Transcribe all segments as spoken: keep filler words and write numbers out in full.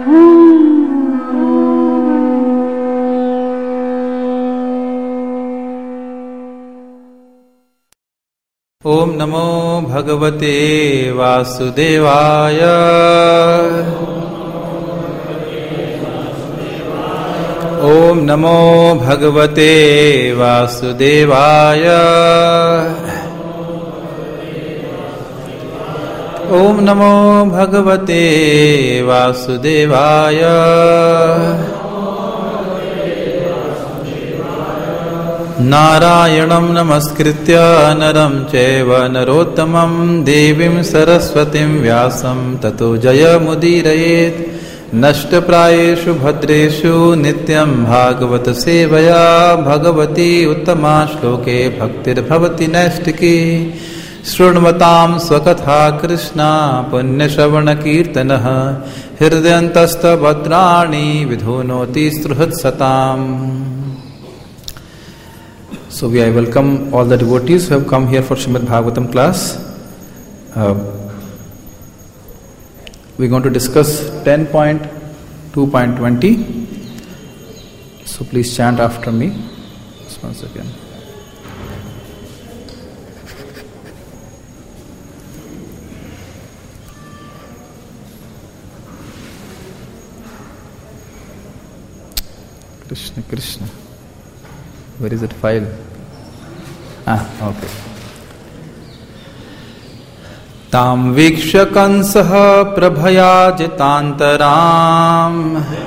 ओम नमो भगवते वासुदेवाय। ओम नमो भगवते वासुदेवाय। ओम नमो भगवते वासुदेवाय। नारायणं नमस्कृत्य नरं चैव नरोत्तमं देवीं सरस्वतीं व्यासं ततो जयमुदीरयेत्। नष्टप्रायेषु भद्रेषु नित्यं भागवत सेवया भगवती उत्तमा श्लोके भक्तिर्भवति नैष्टिकी। शृण्वतां स्वकथा Krishna पुण्यश्रवणकीर्तनः हृदयन्तस्तभद्राणि विधुनोति सुहृत्सताम्। So we I welcome all the devotees who have come here for Srimad Bhagavatam class. Uh, we're going to discuss ten point two point twenty. So please chant after me. Just once again. Krishna Krishna. Where is that file? Ah, okay. Tam vikshya kansaha prabhaya jitantaram.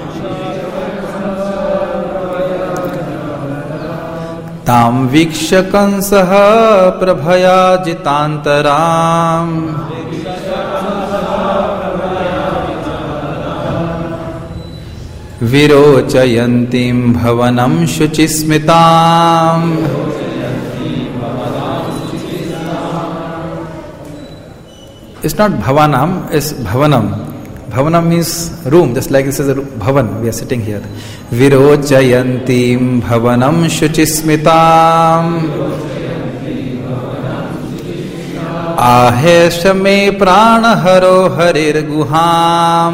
Tam vikshya kansaha prabhaya jitantaram. Virochayantim bhavanam shuchismitam. It's not bhavanam, it's bhavanam. Bhavanam means room, just like this is a bhavan, we are sitting here. Virochayantim bhavanam shuchismitam. Aheshame pranaharo harir guham.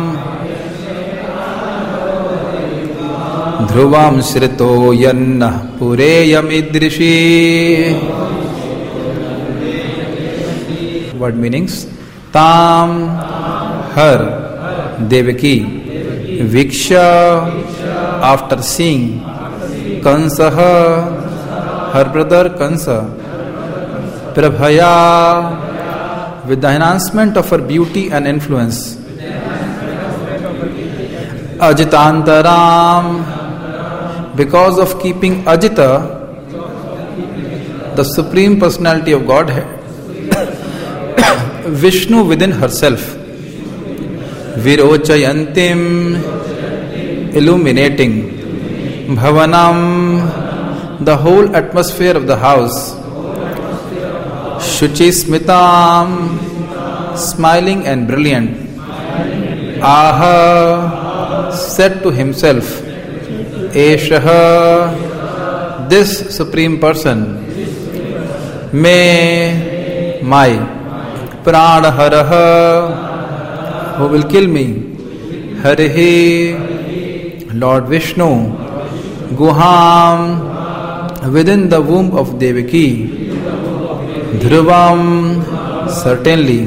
Dhruvam shrito yannah pureyamidrishi. What meanings? Tam, her, Devaki, Viksha, after seeing, Kansaha, her brother Kansa, Prabhaya, with the enhancement of her beauty and influence, Ajitantaram, because of keeping Ajita, the Supreme Personality of Godhead, Vishnu within herself, Virochayantim, illuminating, Bhavanam, the whole atmosphere of the house, Shuchismitam, smiling and brilliant, Aha, said to himself, Eshaha, this Supreme Person, may, my, Pranaharaha, who will kill me, Harihi, Lord Vishnu, Guham, within the womb of Devaki, Dhruvam, certainly,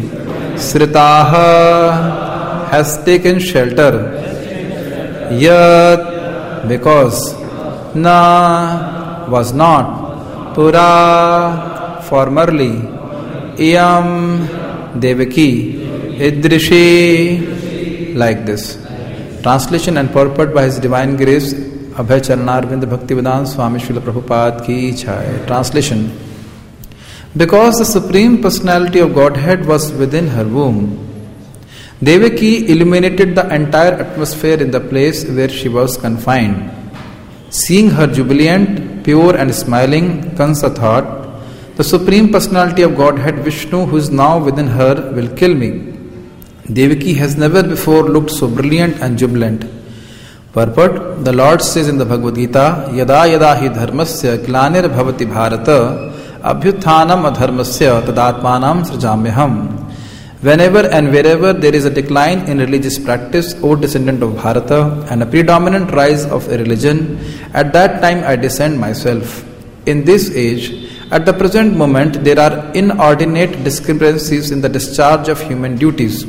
Sritaha, has taken shelter, Yat, because, Na, was not, Pura, formerly, Iyam, Devaki, Idrishi, like this. Translation and purport by His Divine Grace, Abhay Charanarvind Bhaktivedanta Swami Srila Prabhupada ki Jai. Translation. Because the Supreme Personality of Godhead was within her womb, Devaki illuminated the entire atmosphere in the place where she was confined. Seeing her jubilant, pure and smiling, Kansa thought, the Supreme Personality of Godhead Vishnu, who is now within her, will kill me. Devaki has never before looked so brilliant and jubilant. Purport, the Lord says in the Bhagavad Gita, Yada yada hi dharmasya glanir bhavati bharata abhyuthanam adharmasya tadatmanam srijamyaham. Whenever and wherever there is a decline in religious practice, O descendant of Bharata, and a predominant rise of a religion, at that time I descend myself. In this age, at the present moment, there are inordinate discrepancies in the discharge of human duties.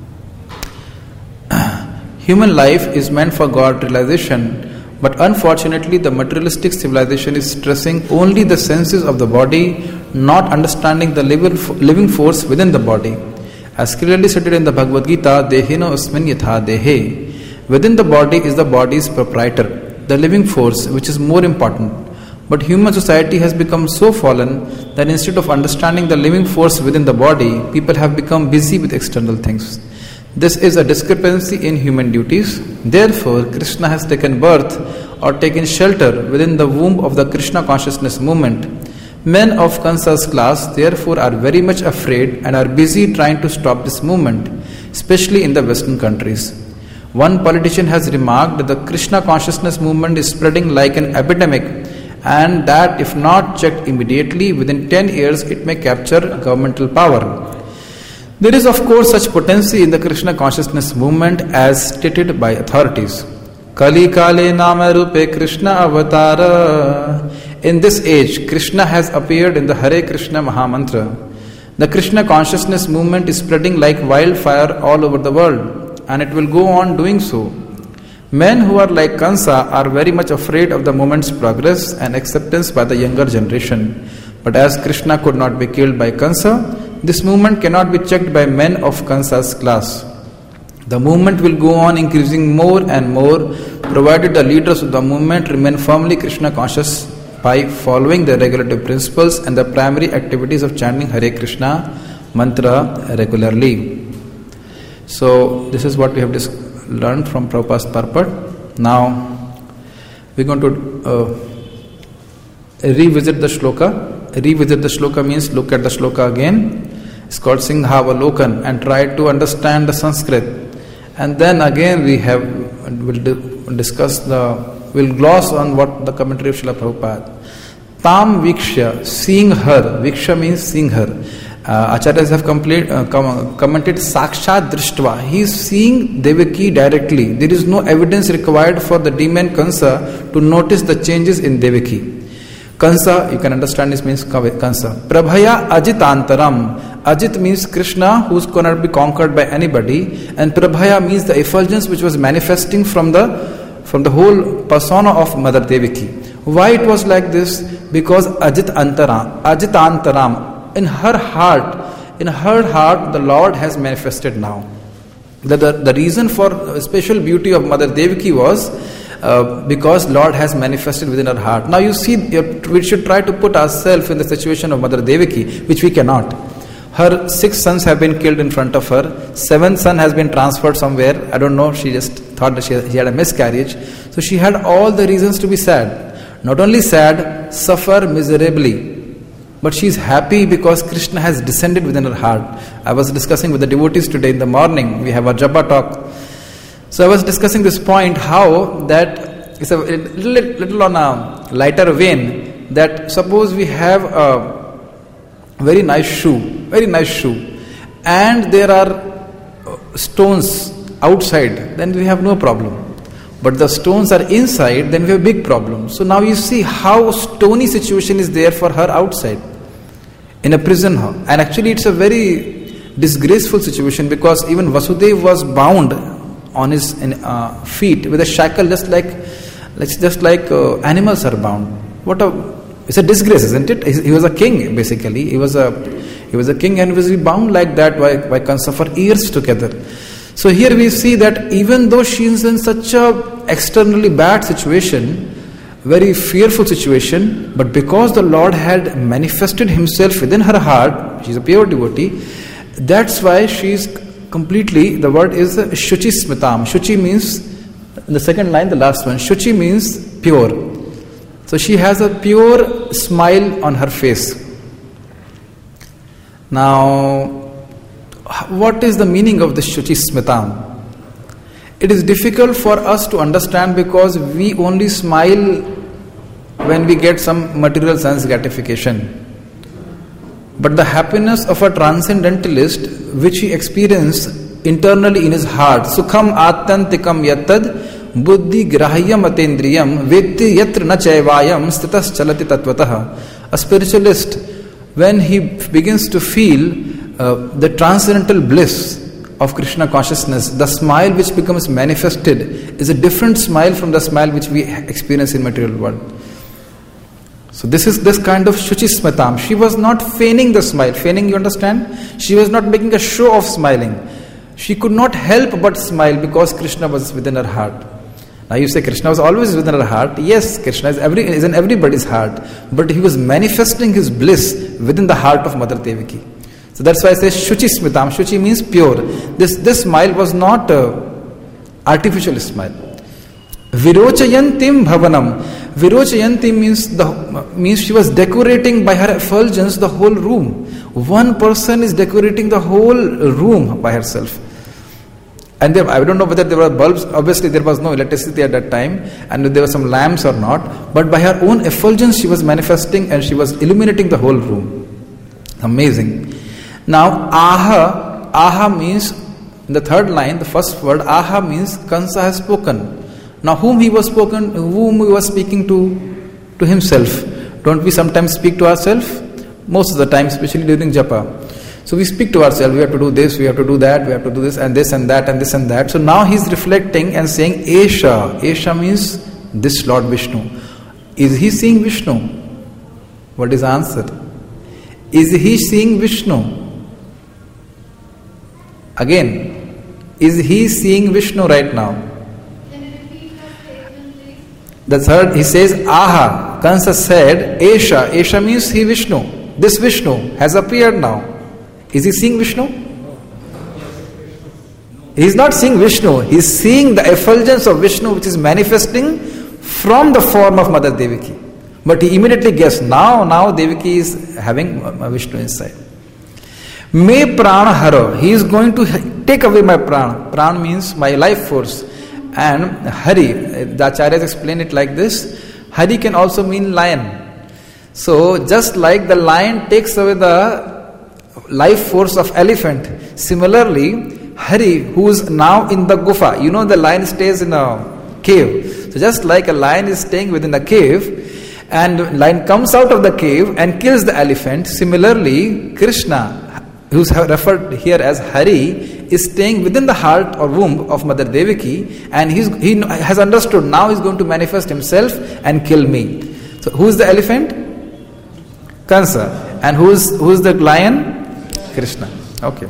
Human life is meant for God realization, but unfortunately the materialistic civilization is stressing only the senses of the body, not understanding the living force within the body. As clearly stated in the Bhagavad Gita, Dehino asmin yatha dehe. Within the body is the body's proprietor, the living force, which is more important. But human society has become so fallen that instead of understanding the living force within the body, people have become busy with external things. This is a discrepancy in human duties. Therefore, Krishna has taken birth or taken shelter within the womb of the Krishna consciousness movement. Men of Kansa's class therefore are very much afraid and are busy trying to stop this movement, especially in the Western countries. One politician has remarked that the Krishna consciousness movement is spreading like an epidemic, and that if not checked immediately, within ten years it may capture governmental power. There is of course such potency in the Krishna consciousness movement as stated by authorities. Kali Kale Nama Rupe Krishna Avatara. In this age, Krishna has appeared in the Hare Krishna Mahamantra. The Krishna consciousness movement is spreading like wildfire all over the world, and it will go on doing so. Men who are like Kansa are very much afraid of the movement's progress and acceptance by the younger generation. But as Krishna could not be killed by Kansa, this movement cannot be checked by men of Kansa's class. The movement will go on increasing more and more, provided the leaders of the movement remain firmly Krishna conscious by following the regulative principles and the primary activities of chanting Hare Krishna mantra regularly. So this is what we have dis- learned from Prabhupada's purport. Now we are going to uh, revisit the shloka. Revisit the shloka means look at the shloka again. It's called Singhavalokan, and try to understand the Sanskrit. And then again we have will di- discuss the will gloss on what the commentary of Srila Prabhupada. Tam Vikshya, seeing her. Viksha means seeing her. Uh, Acharyas have complete, uh, com- commented Sakshat Drishtva. He is seeing Devaki directly. There is no evidence required for the demon Kansa to notice the changes in Devaki. Kansa, you can understand this means Kansa. Prabhaya Ajitantaram. Ajit means Krishna, who cannot be conquered by anybody, and Prabhaya means the effulgence which was manifesting from the from the whole persona of Mother Devaki. Why it was like this? Because Ajit Antaram, Ajitantaram, in her heart, in her heart, the Lord has manifested now. The, the, the reason for special beauty of Mother Devaki was uh, because Lord has manifested within her heart. Now you see, we should try to put ourselves in the situation of Mother Devaki, which we cannot. Her six sons have been killed in front of her. Seventh son has been transferred somewhere. I don't know. She just thought that she, she had a miscarriage. So she had all the reasons to be sad. Not only sad, suffer miserably. But she is happy because Krishna has descended within her heart. I was discussing with the devotees today in the morning. We have a Japa talk. So I was discussing this point, how that it's a little, little on a lighter vein, that suppose we have a very nice shoe, very nice shoe, and there are stones outside, then we have no problem. But the stones are inside, then we have a big problem. So now you see how stony situation is there for her outside, in a prison. And actually it's a very disgraceful situation, because even Vasudeva was bound on his uh, feet with a shackle, just like, just like uh, animals are bound. What a It's a disgrace, isn't it? He was a king, basically. He was a he was a king and was bound like that by, by Kansa for years together. So here we see that even though she is in such a externally bad situation, very fearful situation, but because the Lord had manifested Himself within her heart, she is a pure devotee, that's why she is completely, the word is Shuchi Smitam. Shuchi means, in the second line, the last one, Shuchi means pure. So she has a pure smile on her face. Now, what is the meaning of this Shuchi Smitam? It is difficult for us to understand because we only smile when we get some material sense gratification. But the happiness of a transcendentalist, which he experienced internally in his heart, sukham atyantikam yattad buddhi grahyam atendriyam vetti yatra na chaivayam stitas chalati tatvatah. A spiritualist, when he begins to feel uh, the transcendental bliss of Krishna consciousness, the smile which becomes manifested is a different smile from the smile which we experience in material world. So this is this kind of Shuchi Smitam. She was not feigning the smile. Feigning, you understand? She was not making a show of smiling. She could not help but smile because Krishna was within her heart. Now you say Krishna was always within her heart. Yes, Krishna is, every, is in everybody's heart. But he was manifesting his bliss within the heart of Mother Devaki. So that's why I say Shuchi Smitam. Shuchi means pure. This, this smile was not uh, artificial smile. Virochayantim bhavanam. Virochayantim means the means she was decorating by her effulgence the whole room. One person is decorating the whole room by herself. And there, I don't know whether there were bulbs. Obviously, there was no electricity at that time, and there were some lamps or not. But by her own effulgence, she was manifesting and she was illuminating the whole room. Amazing. Now, aha, aha means, in the third line, the first word, aha means Kansa has spoken. Now, whom he was spoken, whom he was speaking to? To himself. Don't we sometimes speak to ourselves? Most of the time, especially during japa. So we speak to ourselves, we have to do this, we have to do that, we have to do this and this and that and this and that. So now he's reflecting and saying, Esha. Esha means this Lord Vishnu. Is he seeing Vishnu? What is the answer? Is he seeing Vishnu? Again, is he seeing Vishnu right now? The third, he says, Aha. Kansa said, Esha. Esha means he Vishnu. This Vishnu has appeared now. Is he seeing Vishnu? He is not seeing Vishnu. He is seeing the effulgence of Vishnu which is manifesting from the form of Mother Devaki. But he immediately guessed, now, now Devaki is having Vishnu inside. Me prana haro. He is going to take away my prana. Prana means my life force. And Hari, the Acharyas explain it like this. Hari can also mean lion. So just like the lion takes away the life force of elephant, similarly Hari, who is now in the gufa, you know the lion stays in a cave. So just like a lion is staying within a cave and lion comes out of the cave and kills the elephant, similarly Krishna, who's referred here as Hari, is staying within the heart or womb of Mother Devaki, and he's, he has understood now he's going to manifest himself and kill me. So who is the elephant? Kansa. And who is who is the lion? Krishna. Okay.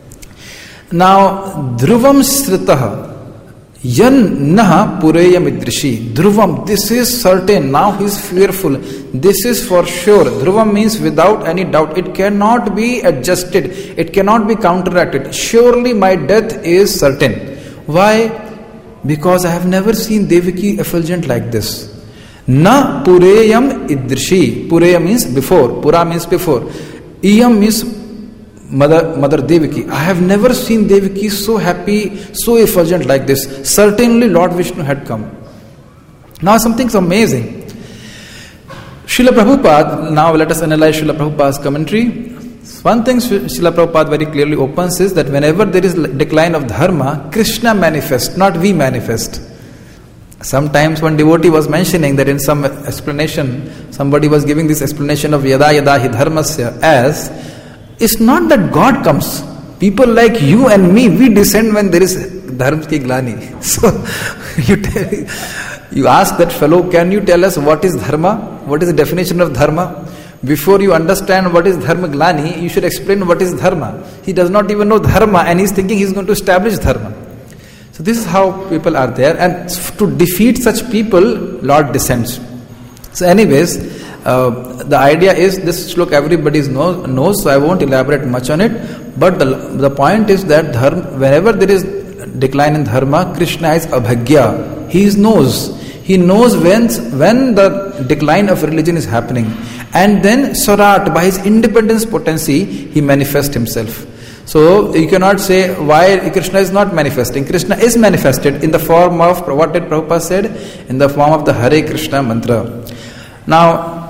Now, Dhruvam Sritaha Yan Naha Pureyam Idrishi. Dhruvam, this is certain. Now he is fearful. This is for sure. Dhruvam means without any doubt. It cannot be adjusted. It cannot be counteracted. Surely my death is certain. Why? Because I have never seen Devaki effulgent like this. Na Pureyam Idrishi. Pureya means before. Pura means before. Iyam means Mother, Mother Devaki. I have never seen Devaki so happy, so effulgent like this. Certainly Lord Vishnu had come. Now something's amazing. Srila Prabhupada, now let us analyze Srila Prabhupada's commentary. One thing Srila Prabhupada very clearly opens is that whenever there is decline of dharma, Krishna manifests, not we manifest. Sometimes one devotee was mentioning that in some explanation, somebody was giving this explanation of yada yada hi dharmasya as, it's not that God comes. People like you and me, we descend when there is dharma ki glani. So you tell, you ask that fellow, can you tell us what is dharma? What is the definition of dharma? Before you understand what is dharma glani, you should explain what is dharma. He does not even know dharma and he is thinking he is going to establish dharma. So this is how people are there, and to defeat such people, Lord descends. So anyways, Uh, the idea is, this shloka everybody knows, knows, so I won't elaborate much on it. But the, the point is that dharma, whenever there is decline in dharma, Krishna is abhagya. He knows. He knows when, when the decline of religion is happening. And then Swarat, by his independence potency, he manifests himself. So you cannot say why Krishna is not manifesting. Krishna is manifested in the form of, what did Prabhupada said? In the form of the Hare Krishna mantra. Now,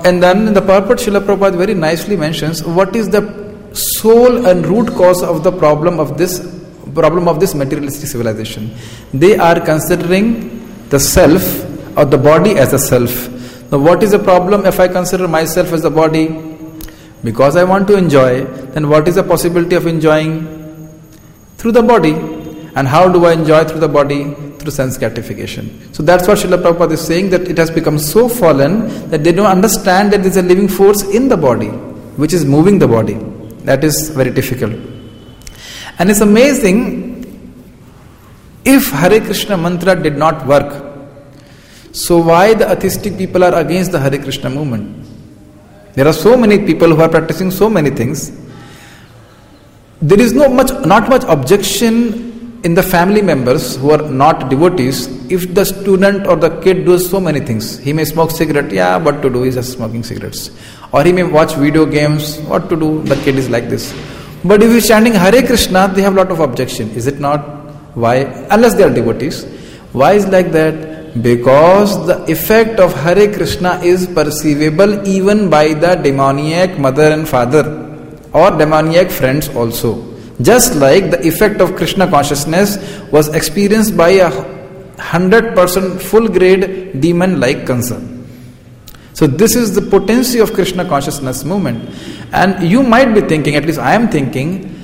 and then in the purport, Srila Prabhupada very nicely mentions what is the sole and root cause of the problem of this problem of this materialistic civilization. They are considering the self or the body as a self. Now, what is the problem if I consider myself as the body? Because I want to enjoy, then what is the possibility of enjoying? Through the body. And how do I enjoy through the body? Through sense gratification. So that's what Srila Prabhupada is saying, that it has become so fallen that they don't understand that there is a living force in the body, which is moving the body. That is very difficult. And it's amazing, if Hare Krishna mantra did not work, so why the atheistic people are against the Hare Krishna movement? There are so many people who are practicing so many things. There is no much, not much objection in the family members who are not devotees if the student or the kid does so many things. He may smoke cigarette, yeah, what to do, he's just smoking cigarettes. Or he may watch video games, what to do, the kid is like this. But if he's chanting Hare Krishna, they have a lot of objection. Is it not? Why? Unless they are devotees. Why is like that? Because the effect of Hare Krishna is perceivable even by the demoniac mother and father or demoniac friends also. Just like the effect of Krishna consciousness was experienced by a hundred percent full grade demon like Kansa. So this is the potency of Krishna consciousness movement. And you might be thinking, at least I am thinking,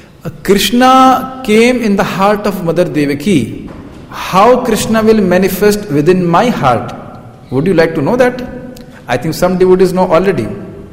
Krishna came in the heart of Mother Devaki. How Krishna will manifest within my heart? Would you like to know that? I think some devotees know already.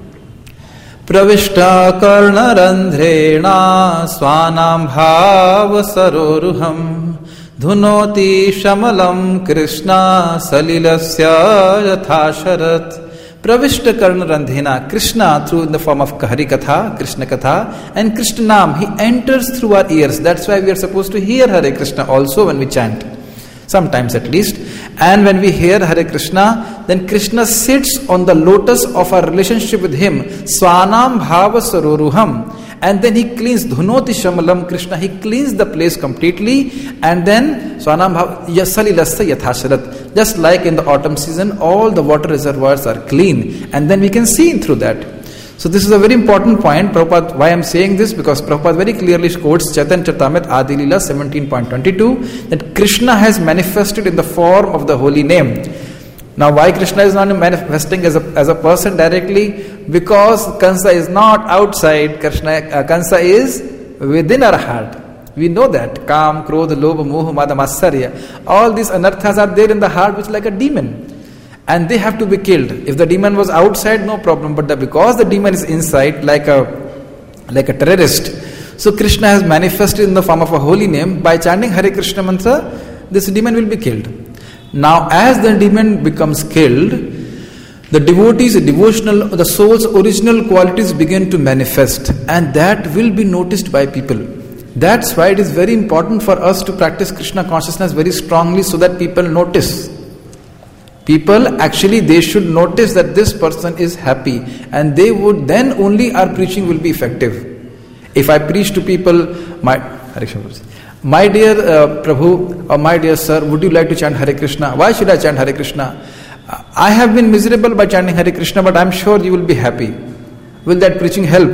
Pravishta karna randhrena swanam bhava saroruham dhunoti shamalam Krishna salilasya yathasharat. Pravishta karna randhena, Krishna through in the form of Hari Katha, Krishna Katha, and Krishna Nam, he enters through our ears. That's why we are supposed to hear Hare Krishna also when we chant. Sometimes at least. And when we hear Hare Krishna, then Krishna sits on the lotus of our relationship with him. Swanam bhava saroruham. And then he cleans dhunoti shamalam Krishna. He cleans the place completely. And then Swanam bhava yasalilassa yathasharat. Just like in the autumn season, all the water reservoirs are clean. And then we can see through that. So this is a very important point. Prabhupada, why I am saying this? Because Prabhupada very clearly quotes Chaitanya Charitamrita Adi Leela seventeen point twenty-two that Krishna has manifested in the form of the holy name. Now why Krishna is not manifesting as a, as a person directly? Because Kansa is not outside, Krishna, uh, Kansa is within our heart. We know that. Kam, Krodha, Lobha, Moha, Mada, Matsarya. All these anarthas are there in the heart which is like a demon. And they have to be killed. If the demon was outside, no problem. But the, because the demon is inside, like a like a terrorist, so Krishna has manifested in the form of a holy name. By chanting Hare Krishna mantra, this demon will be killed. Now, as the demon becomes killed, the devotees, devotional, the soul's original qualities begin to manifest, and that will be noticed by people. That's why it is very important for us to practice Krishna consciousness very strongly, so that people notice. People actually, they should notice that this person is happy, and they would, then only our preaching will be effective. If I preach to people, my my dear uh, Prabhu or my dear sir, would you like to chant Hare Krishna? Why should I chant Hare Krishna? I have been miserable by chanting Hare Krishna, but I am sure you will be happy. Will that preaching help?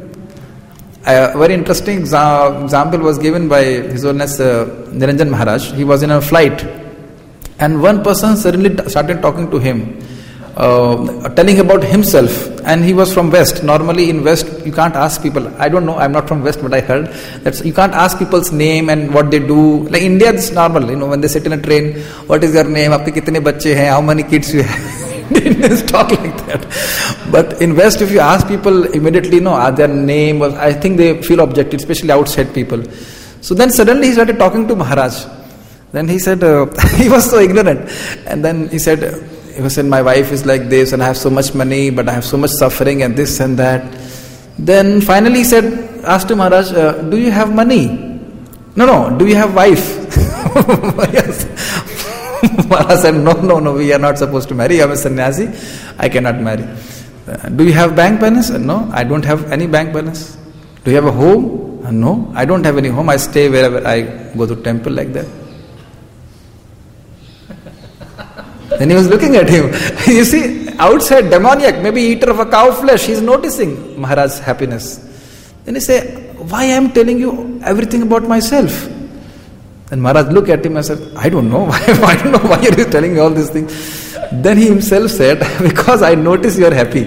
A very interesting exa- example was given by His Holiness uh, Niranjan Maharaj. He was in a flight. And one person suddenly t- started talking to him, uh, telling about himself. And he was from West. Normally in West, you can't ask people. I don't know, I'm not from West, but I heard that you can't ask people's name and what they do. Like India, it's normal. You know, when they sit in a train, what is your name? Aapke kitne bacche hain? How many kids you have? They didn't talk like that. But in West, if you ask people immediately, no, know, their name, was, I think they feel objected, especially outside people. So then suddenly he started talking to Maharaj. Then he said, uh, he was so ignorant. And then he said, he said, my wife is like this and I have so much money, but I have so much suffering and this and that. Then finally he said, asked to Maharaj, uh, do you have money? No, no, do you have wife? Yes. Maharaj said, no, no, no, we are not supposed to marry. I am a sannyasi. I cannot marry. Uh, do you have bank balance? Uh, no, I don't have any bank balance. Do you have a home? Uh, no, I don't have any home. I stay wherever I go to temple like that. Then he was looking at him. You see, outside demoniac, maybe eater of a cow flesh, he's noticing Maharaj's happiness. Then he say, why I am telling you everything about myself? Then Maharaj looked at him and said, I don't know. I don't know why are you telling me all these things. Then he himself said, because I notice you are happy.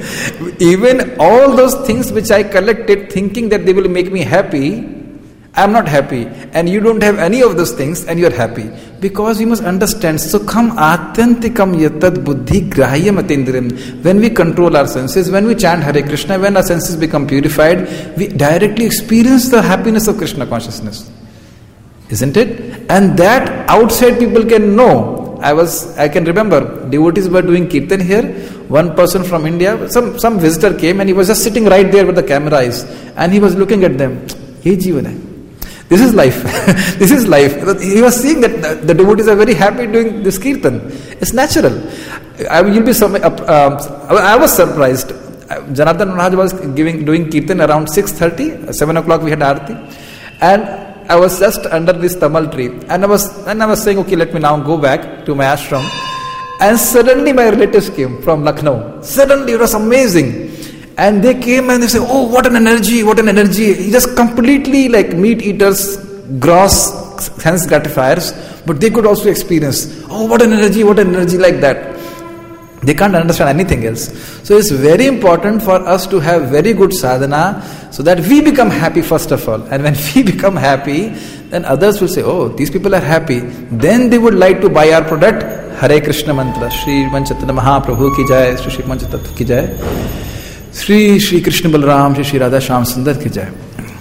Even all those things which I collected thinking that they will make me happy, I am not happy. And you don't have any of those things and you are happy. Because you must understand, Sukham atyantikam yatad buddhi grahyam atindriyam. When we control our senses, when we chant Hare Krishna, when our senses become purified, we directly experience the happiness of Krishna consciousness. Isn't it? And that outside people can know. I was, I can remember, devotees were doing kirtan here. One person from India, some, some visitor came and he was just sitting right there where the camera is. And he was looking at them. Ye jeevan hai. This is life. This is life. He was seeing that the, the devotees are very happy doing this kirtan. It's natural. I, you'll be some, uh, uh, I was surprised. Janardhan Maharaj was giving, doing kirtan around six thirty, seven o'clock we had Aarti. And I was just under this tamal tree, and I was and I was saying, okay, let me now go back to my ashram. And suddenly my relatives came from Lucknow. Suddenly it was amazing. And they came and they said, oh, what an energy, what an energy. He just completely like meat eaters, gross sense gratifiers, but they could also experience, oh, what an energy, what an energy like that. They can't understand anything else. So it's very important for us to have very good sadhana so that we become happy first of all. And when we become happy, then others will say, oh, these people are happy. Then they would like to buy our product. Hare Krishna mantra. Shri Manchaitanya Mahaprabhu ki jai. Shri Shri Manchaitanya ki jai. Shri Shri Krishna Balram. Shri Shri Radha Shyam Sundar ki jai.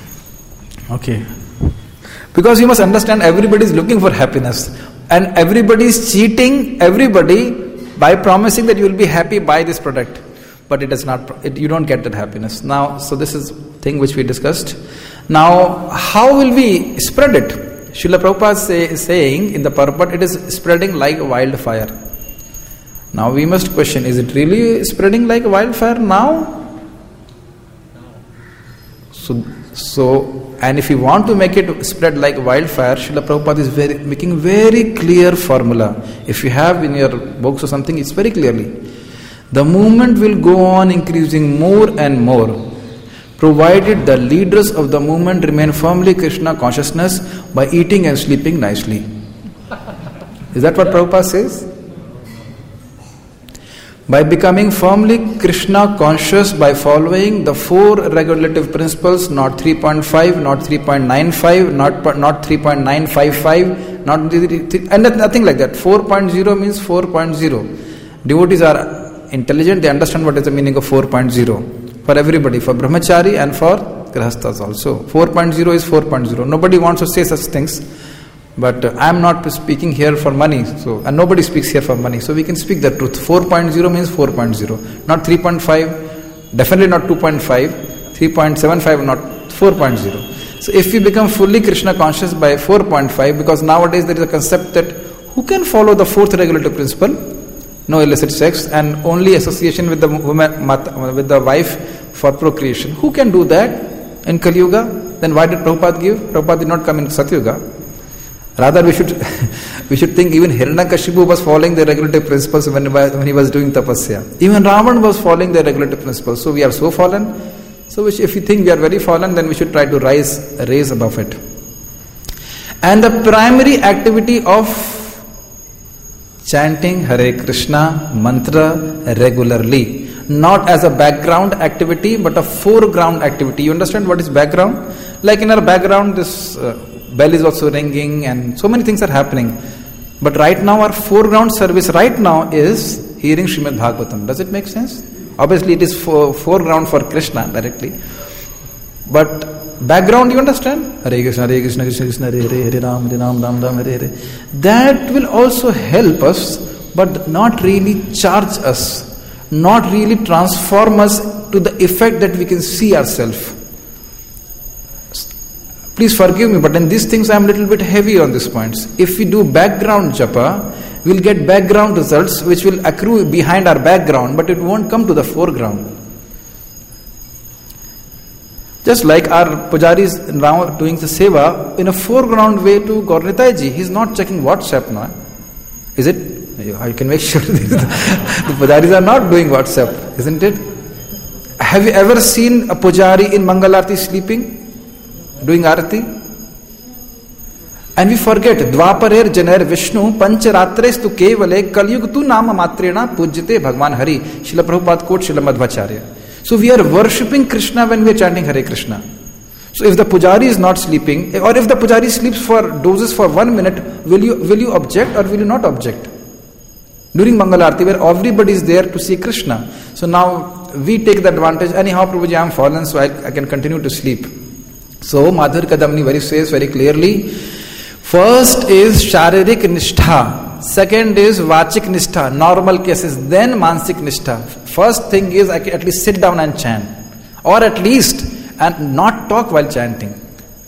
Okay. Because you must understand, everybody is looking for happiness. And everybody is cheating everybody by promising that you will be happy, buy this product. But it does not, it, you don't get that happiness. Now, so this is thing which we discussed. Now, how will we spread it? Srila Prabhupada say, is saying in the purport, it is spreading like wildfire. Now we must question, is it really spreading like wildfire now? So, so and if you want to make it spread like wildfire, Srila Prabhupada is very, making very clear formula. If you have in your books or something, it's very clearly. The movement will go on increasing more and more, provided the leaders of the movement remain firmly Krishna consciousness by eating and sleeping nicely. Is that what Prabhupada says? By becoming firmly Krishna conscious by following the four regulative principles, not three point five, not three point nine five, not not three point nine five five, not and nothing like that. four point oh means four point oh. Devotees are intelligent, they understand what is the meaning of four point oh. For everybody, for brahmachari and for grihasthas also. four point oh is four point oh. Nobody wants to say such things. But uh, I am not speaking here for money, so and nobody speaks here for money, so we can speak the truth. four point oh means four point oh, not three point five, definitely not two point five, three point seven five, not four point oh. So if we become fully Krishna conscious by four point five, because nowadays there is a concept that who can follow the fourth regulative principle, no illicit sex and only association with the woman, with the wife for procreation. Who can do that in Kali Yuga? Then why did Prabhupada give? Prabhupada did not come in Satyuga. Rather, we should we should think even Hiranyakashipu was following the regulative principles when, when he was doing tapasya. Even Ravan was following the regulative principles. So we are so fallen. So which, if you think we are very fallen, then we should try to rise, raise above it. And the primary activity of chanting Hare Krishna mantra regularly, not as a background activity, but a foreground activity. You understand what is background? Like in our background, this uh, bell is also ringing and so many things are happening. But right now our foreground service right now is hearing Srimad Bhagavatam. Does it make sense? Obviously it is for foreground for Krishna directly. But background, you understand? Hare Krishna, Hare Krishna, Krishna Krishna, Hare Hare, Hare Ram, Hare Ram, Ram Ram, Hare Hare. That will also help us, but not really charge us, not really transform us to the effect that we can see ourselves. Please forgive me, but in these things I am a little bit heavy on these points. If we do background japa, we will get background results which will accrue behind our background, but it won't come to the foreground. Just like our pujari is now doing the seva in a foreground way to Gaur Nitai ji. He is not checking WhatsApp now. Is it? I can make sure the pujaris are not doing WhatsApp, isn't it? Have you ever seen a pujari in Mangalarti sleeping, doing Arati? And we forget, Dvaparer Janer Vishnu Pancharatres tu Kevale Kalyug tu Nama Matrena Pujyate Bhagwan Hari. Srila Prabhupada quotes Srila Madhvacharya. So we are worshipping Krishna when we are chanting Hare Krishna. So if the pujari is not sleeping, or if the pujari sleeps for dozes for one minute, will you will you object or will you not object? During Mangalarti, where everybody is there to see Krishna. So now we take the advantage, anyhow Prabhuji, I am fallen, so I, I can continue to sleep. So Madhur Kadamni very says very clearly, first is Sharirik Nishtha, second is Vachik Nishtha, normal cases, then Mansik Nishtha. First thing is I can at least sit down and chant, or at least and not talk while chanting.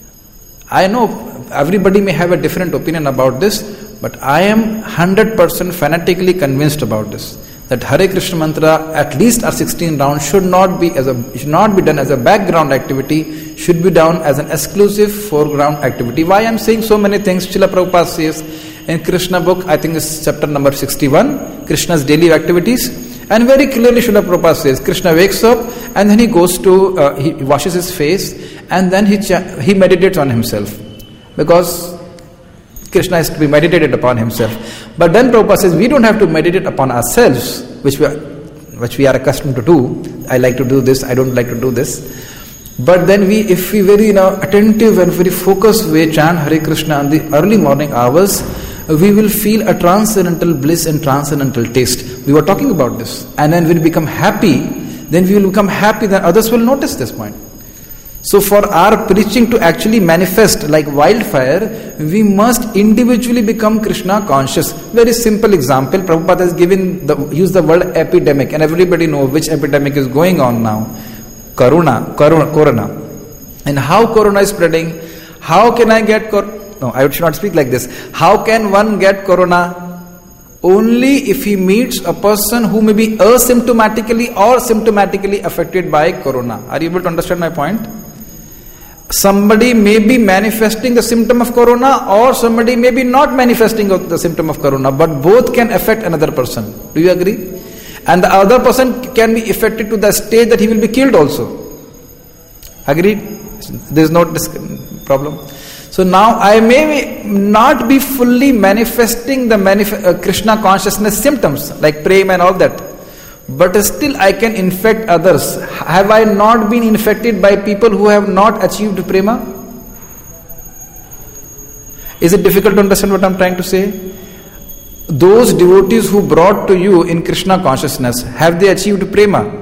I know everybody may have a different opinion about this, but I am one hundred percent fanatically convinced about this, that Hare Krishna mantra, at least our sixteen rounds, should not be as a should not be done as a background activity, should be done as an exclusive foreground activity. Why I am saying so many things? Srila Prabhupada says in Krishna book, I think it's chapter number sixty-one, Krishna's daily activities, and very clearly Srila Prabhupada says, Krishna wakes up and then he goes to, uh, he washes his face and then he cha- he meditates on himself, because Krishna is to be meditated upon himself. But then Prabhupada says, we don't have to meditate upon ourselves, which we are, which we are accustomed to do. I like to do this, I don't like to do this. But then we, if we very you know, attentive and very focused way chant Hare Krishna in the early morning hours, we will feel a transcendental bliss and transcendental taste. We were talking about this. And then when we become happy, then we will become happy, then others will notice this point. So for our preaching to actually manifest like wildfire, we must individually become Krishna conscious. Very simple example, Prabhupada has given the, used the word epidemic, and everybody knows which epidemic is going on now. Karuna, Karuna, Corona. And how Corona is spreading. How can I get Corona? No, I should not speak like this. How can one get Corona? Only if he meets a person who may be asymptomatically or symptomatically affected by Corona. Are you able to understand my point? Somebody may be manifesting the symptom of Corona, or somebody may be not manifesting the symptom of Corona, but both can affect another person. Do you agree? And the other person can be affected to the stage that he will be killed also. Agreed? There is no problem. So now I may not be fully manifesting the manif- uh, Krishna consciousness symptoms like prema and all that, but still I can infect others. Have I not been infected by people who have not achieved prema? Is it difficult to understand what I am trying to say? Those devotees who brought to you in Krishna consciousness, have they achieved prema?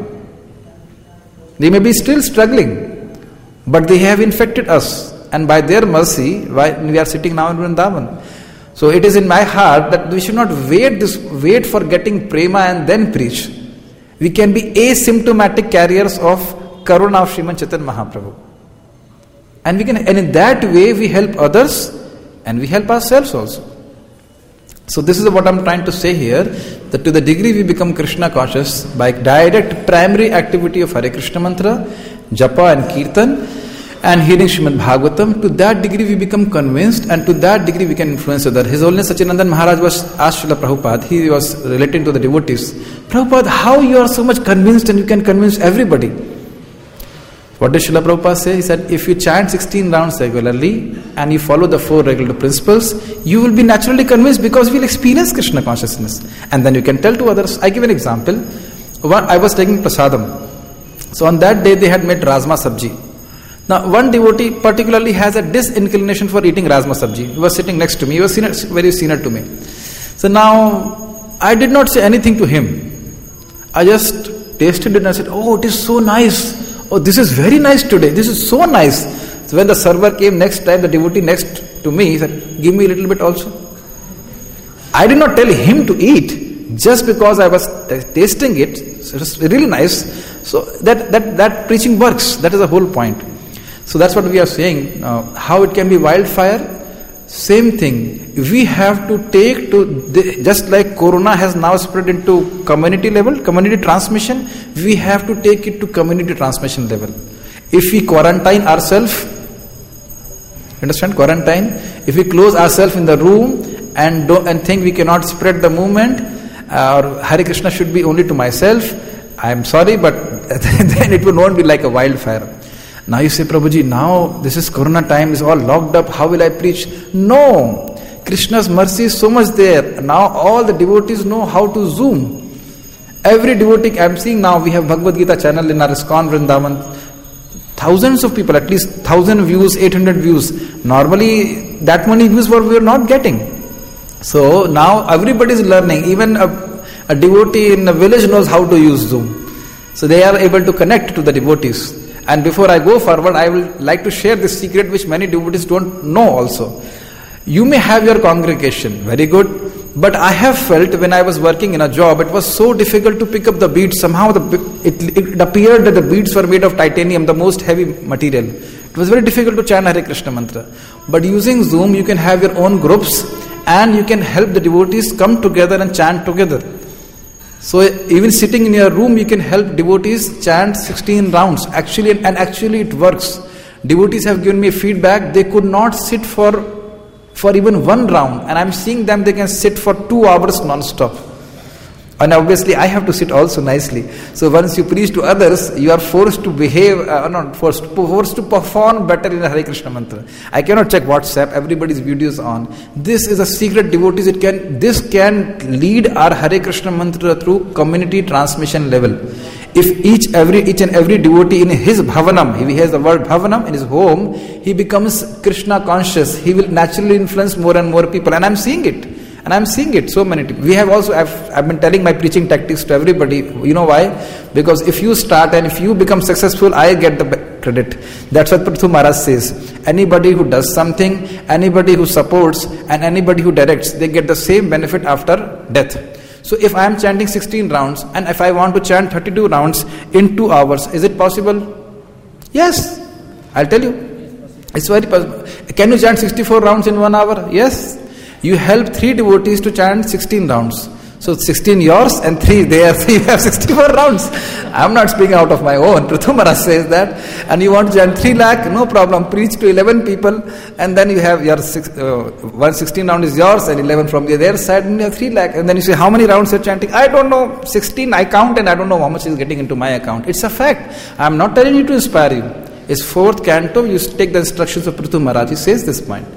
They may be still struggling, but they have infected us. And by their mercy, we are sitting now in Vrindavan. So it is in my heart that we should not wait this wait for getting prema and then preach. We can be asymptomatic carriers of Karuna of Sriman Chaitanya Mahaprabhu. And we can, and in that way we help others and we help ourselves also. So this is what I am trying to say here, that to the degree we become Krishna conscious by direct primary activity of Hare Krishna mantra, japa and kirtan, and hearing Srimad Bhagavatam, to that degree we become convinced, and to that degree we can influence others. His Holiness Sachinandan Maharaj was asked Srila Prabhupada, he was relating to the devotees, Prabhupada, how you are so much convinced and you can convince everybody? What did Srila Prabhupada say? He said, if you chant sixteen rounds regularly and you follow the four regular principles, you will be naturally convinced because we will experience Krishna consciousness. And then you can tell to others. I give an example. One, I was taking prasadam. So on that day they had made Rajma Sabji. Now, one devotee particularly has a disinclination for eating Rajma Sabji. He was sitting next to me. He was senior, very senior to me. So now, I did not say anything to him. I just tasted it and I said, oh, it is so nice. Oh, this is very nice today. This is so nice. So when the server came next time, the devotee next to me, he said, give me a little bit also. I did not tell him to eat. Just because I was t- tasting it, so it was really nice. So that, that, that preaching works. That is the whole point. So that's what we are saying. Uh, how it can be wildfire? Same thing. We have to take to, the, just like Corona has now spread into community level, community transmission, we have to take it to community transmission level. If we quarantine ourselves, understand quarantine? If we close ourselves in the room and don't, and think we cannot spread the movement, uh, or Hare Krishna should be only to myself, I am sorry, but then it will not be like a wildfire. Now you say, Prabhuji, now this is Corona time, is all locked up, how will I preach? No! Krishna's mercy is so much there. Now all the devotees know how to Zoom. Every devotee, I am seeing now, we have Bhagavad Gita channel in our ISKCON Vrindavan. Thousands of people, at least thousand views, eight hundred views. Normally, that many views were we were not getting. So now everybody is learning. Even a, a devotee in a village knows how to use Zoom. So they are able to connect to the devotees. And before I go forward, I will like to share this secret which many devotees don't know also. You may have your congregation, very good, but I have felt when I was working in a job, it was so difficult to pick up the beads. Somehow the, it, it appeared that the beads were made of titanium, the most heavy material. It was very difficult to chant Hare Krishna mantra. But using Zoom, you can have your own groups and you can help the devotees come together and chant together. So even sitting in your room, you can help devotees chant sixteen rounds. Actually, and actually it works. Devotees have given me feedback, they could not sit for for even one round, and I'm seeing them, they can sit for two hours non-stop. And obviously I have to sit also nicely. So once you preach to others, you are forced to behave, uh, not forced, forced to perform better in a Hare Krishna mantra. I cannot check WhatsApp, everybody's videos on. This is a secret, devotees. It can, this can lead our Hare Krishna mantra through community transmission level. If each every each and every devotee in his bhavanam, if he has the word bhavanam in his home, he becomes Krishna conscious. He will naturally influence more and more people. And I'm seeing it. And I'm seeing it so many times. We have also, I've, I've been telling my preaching tactics to everybody. You know why? Because if you start and if you become successful, I get the credit. That's what Prithu Maharaj says. Anybody who does something, anybody who supports, and anybody who directs, they get the same benefit after death. So if I am chanting sixteen rounds, and if I want to chant thirty-two rounds in two hours, is it possible? Yes. I'll tell you. It's very possible. Can you chant sixty-four rounds in one hour? Yes. You help three devotees to chant sixteen rounds. So sixteen yours and three there. So you have sixty-four rounds. I'm not speaking out of my own. Prithu Maharaj says that. And you want to chant three lakh, no problem. Preach to eleven people, and then you have your six, uh, one sixteen round is yours and eleven from the other side, and you have three lakh. And then you say, how many rounds you're chanting? I don't know. sixteen, I count, and I don't know how much is getting into my account. It's a fact. I'm not telling you to inspire you. It's fourth canto. You take the instructions of Prithu Maharaj. He says this point.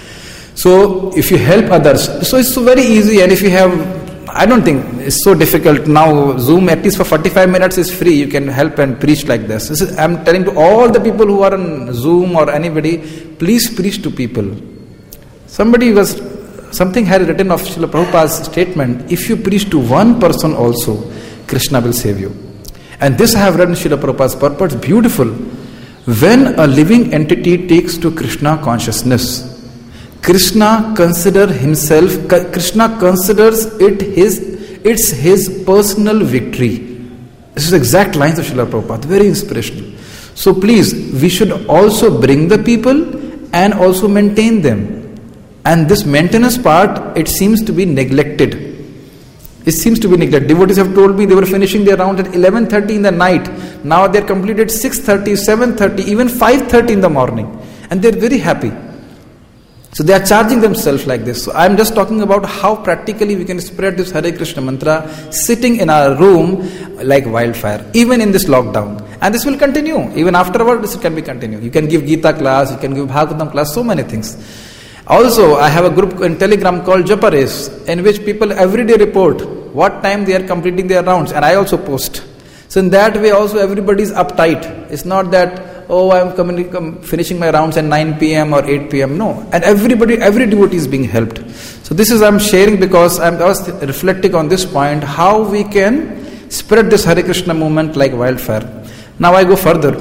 So if you help others, so it's so very easy. And if you have, I don't think it's so difficult now. Zoom, at least for forty-five minutes, is free. You can help and preach like this. This is, I'm telling to all the people who are on Zoom or anybody, please preach to people. Somebody was, something had written of Srila Prabhupada's statement, if you preach to one person also, Krishna will save you. And this I have read in Srila Prabhupada's purport, beautiful. When a living entity takes to Krishna consciousness, Krishna consider himself, Krishna considers it his, it's his personal victory. This is exact lines of Srila Prabhupada, very inspirational. So please, we should also bring the people and also maintain them. And this maintenance part, it seems to be neglected. It seems to be neglected. Devotees have told me they were finishing their round at eleven thirty in the night. Now they are completed six thirty, seven thirty, even five thirty in the morning. And they are very happy. So they are charging themselves like this. So I am just talking about how practically we can spread this Hare Krishna mantra sitting in our room like wildfire, even in this lockdown. And this will continue. Even afterward, this can be continued. You can give Gita class, you can give Bhagavatam class, so many things. Also, I have a group in Telegram called Japa Race, in which people every day report what time they are completing their rounds. And I also post. So in that way also everybody is uptight. It's not that, oh, I'm coming, come, finishing my rounds at nine p.m. or eight p.m. No. And everybody, every devotee is being helped. So this is I'm sharing because I'm, I was reflecting on this point, how we can spread this Hare Krishna movement like wildfire. Now I go further.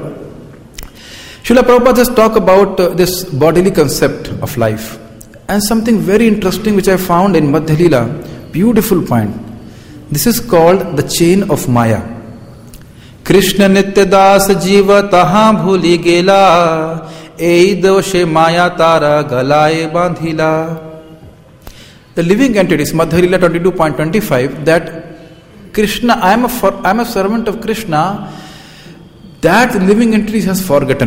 Srila Prabhupada has talked about uh, this bodily concept of life. And something very interesting which I found in Madhya Leela, beautiful point. This is called the chain of Maya. Krishna Nitya Das Jiva Taha Bhuli Gela Ei Doshe Maya Tara Galaye Bandhila. The living entities, Madhya Leela twenty-two point twenty-five, that Krishna, I am a, for, I am a servant of Krishna, that living entity has forgotten.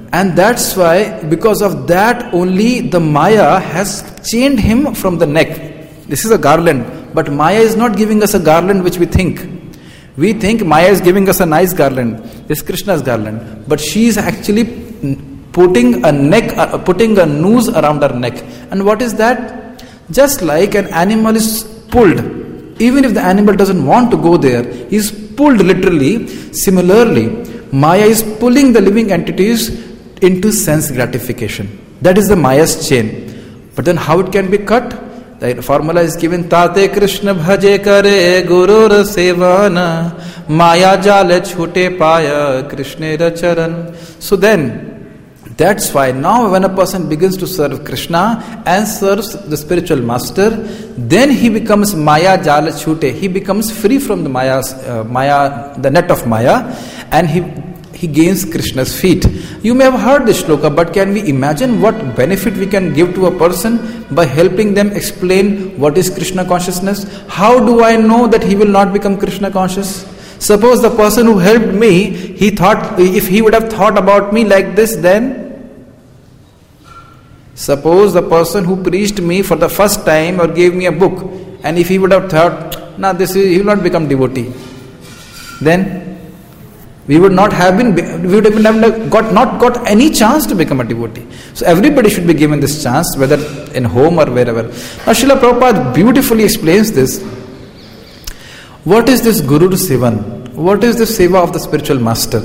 And that's why, because of that only, the Maya has chained him from the neck. This is a garland, but Maya is not giving us a garland which we think. We think Maya is giving us a nice garland. This is Krishna's garland. But she is actually putting a neck, uh, putting a noose around her neck. And what is that? Just like an animal is pulled, even if the animal doesn't want to go there, he is pulled literally. Similarly, Maya is pulling the living entities into sense gratification. That is the Maya's chain. But then how it can be cut? The formula is given: Tate Krishna bhaje kare gurur sevana Maya jale chhute paya Krishnera charan. So then, that's why now when a person begins to serve Krishna and serves the spiritual master, then he becomes Maya jala chhute. He becomes free from the Maya, uh, Maya, the net of Maya, and he he gains Krishna's feet. You may have heard this shloka, but can we imagine what benefit we can give to a person by helping them explain what is Krishna consciousness? How do I know that he will not become Krishna conscious? Suppose the person who helped me, he thought, if he would have thought about me like this, then suppose the person who preached me for the first time or gave me a book, and if he would have thought, nah, this is, he will not become devotee, then we would not have been, we would have never got, not got any chance to become a devotee. So everybody should be given this chance, whether in home or wherever. Now Srila Prabhupada beautifully explains this. What is this Guru Sevan? What is the seva of the spiritual master?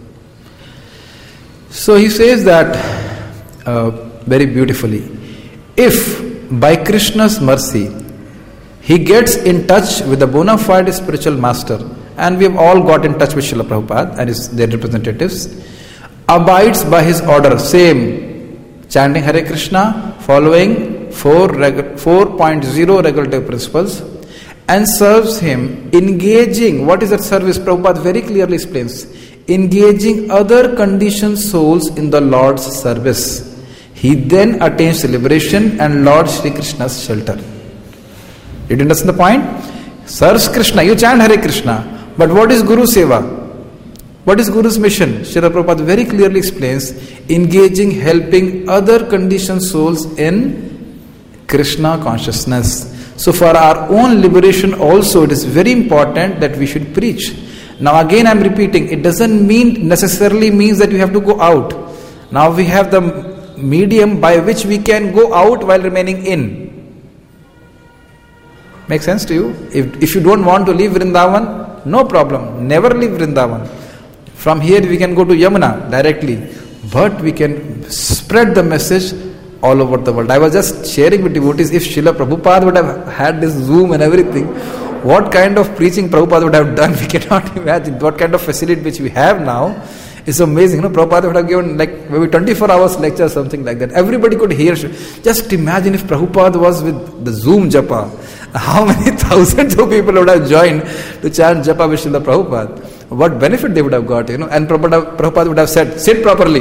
So he says that uh, very beautifully. If by Krishna's mercy he gets in touch with the bona fide spiritual master, and we have all got in touch with Srila Prabhupada and his, their representatives, abides by his order, same, chanting Hare Krishna, following four regu- four point oh regulative principles, and serves him, engaging, what is that service? Prabhupada very clearly explains, engaging other conditioned souls in the Lord's service. He then attains liberation and Lord Shri Krishna's shelter. Did you understand the point? Serves Krishna, you chant Hare Krishna. But what is Guru Seva? What is Guru's mission? Srila Prabhupada very clearly explains, engaging, helping other conditioned souls in Krishna consciousness. So for our own liberation also, it is very important that we should preach. Now again I am repeating, it doesn't mean necessarily means that you have to go out. Now we have the medium by which we can go out while remaining in. Make sense to you? If, if you don't want to leave Vrindavan, no problem, never leave Vrindavan. From here we can go to Yamuna directly, but we can spread the message all over the world. I was just sharing with devotees, if Srila Prabhupada would have had this Zoom and everything, what kind of preaching Prabhupada would have done, we cannot imagine. What kind of facility which we have now is amazing. You know, Prabhupada would have given like maybe twenty-four hours lecture, something like that. Everybody could hear. Just imagine if Prabhupada was with the Zoom Japa, how many thousands of people would have joined to chant Japa with Srila Prabhupada. What benefit they would have got, you know. And Prabhupada, Prabhupada would have said, sit properly.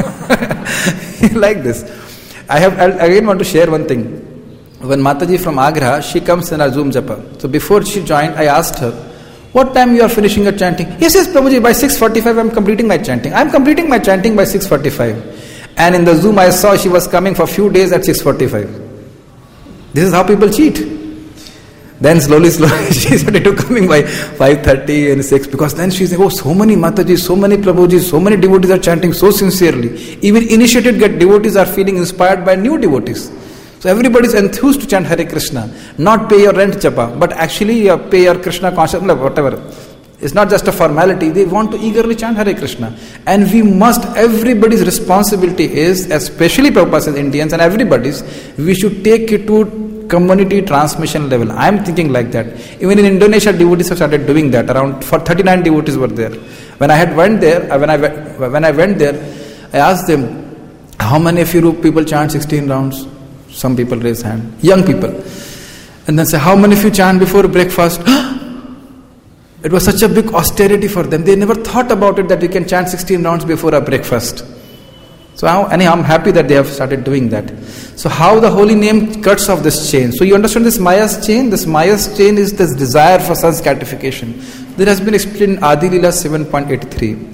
Like this. I have I again want to share one thing. When Mataji from Agra, she comes in our Zoom Japa. So before she joined, I asked her, what time you are finishing your chanting? Yes, yes, Prabhuji, by six forty-five I am completing my chanting. I am completing my chanting by six forty-five. And in the Zoom I saw she was coming for few days at six forty-five. This is how people cheat. Then slowly, slowly she started to coming by five thirty and six, because then she said, oh, so many Mataji, so many Prabhuji, so many devotees are chanting so sincerely. Even initiated get devotees are feeling inspired by new devotees. So everybody is enthused to chant Hare Krishna. Not pay your rent japa, but actually uh, pay your Krishna consciousness, whatever. It's not just a formality. They want to eagerly chant Hare Krishna. And we must, everybody's responsibility is, especially Prabhupada says Indians and everybody's, we should take it to community transmission level. I am thinking like that. Even in Indonesia, devotees have started doing that. Around for thirty-nine devotees were there. When I had went there, when I when I went there, I asked them, how many of you people chant sixteen rounds? Some people raise hand, young people. And then say, how many of you chant before breakfast? It was such a big austerity for them. They never thought about it that you can chant sixteen rounds before a breakfast. So anyhow, I'm happy that they have started doing that. So how the holy name cuts off this chain. So you understand this Maya's chain? This Maya's chain is this desire for sense gratification. There has been explained in Adi Lila seven point eight three.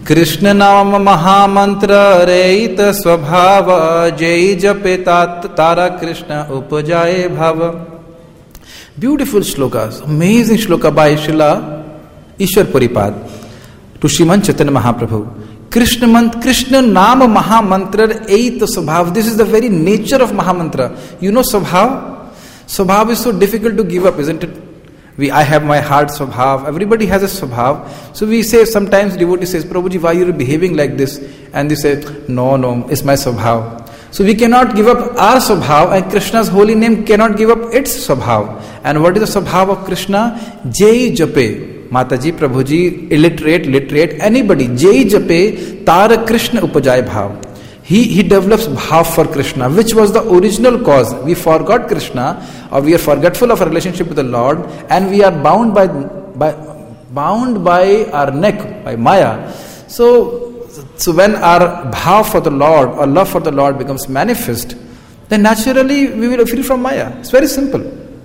Krishna Nama Mahamantra Reita Swabhava Jai Jape Tara Krishna Upajaye Bhava. Beautiful shlokas, amazing shloka by Srila Ishwar Puripad to Sriman Chaitanya Mahaprabhu. Krishna Mant, Krishna Nama Mahamantra Eita Swabhav. This is the very nature of Mahamantra. You know Swabhav? Swabhav is so difficult to give up, isn't it? We, I have my heart Swabhav. Everybody has a Swabhav. So we say, sometimes devotee says, Prabhuji, why you are behaving like this? And they say, no, no, it's my Swabhav. So we cannot give up our Swabhav, and Krishna's holy name cannot give up its Swabhav. And what is the Swabhav of Krishna? Jai Jape. Mataji, Prabhuji, illiterate, literate, anybody. Jai Jape Tara Krishna Upajay Bhav. He, he develops bhav for Krishna, which was the original cause. We forgot Krishna, or we are forgetful of our relationship with the Lord, and we are bound by, by bound by our neck, by Maya. So, so when our bhav for the Lord, or love for the Lord becomes manifest, then naturally we will be free from Maya. It's very simple.